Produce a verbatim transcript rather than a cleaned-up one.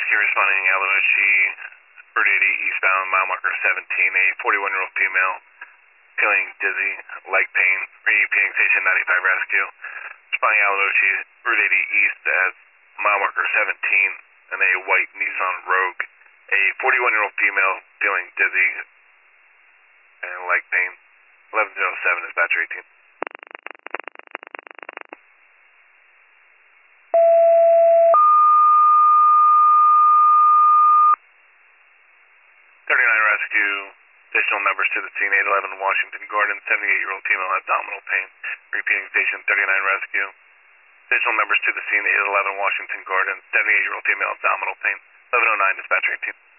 Rescue responding Alanochi, Route eighty eastbound, mile marker seventeen, a forty-one-year-old female, feeling dizzy, leg pain, repeating station ninety-five rescue. Responding Alanochi, Route eighty east at mile marker seventeen, and a white Nissan Rogue. A forty-one-year-old female, feeling dizzy and leg pain. eleven oh seven, dispatcher eighteen. thirty-nine rescue, additional numbers to the scene, eight eleven Washington Garden, seventy-eight-year-old female, abdominal pain, repeating station thirty-nine rescue. Additional numbers to the scene, eight eleven Washington Garden, seventy-eight-year-old female, abdominal pain, eleven oh nine, dispatcher eighteen.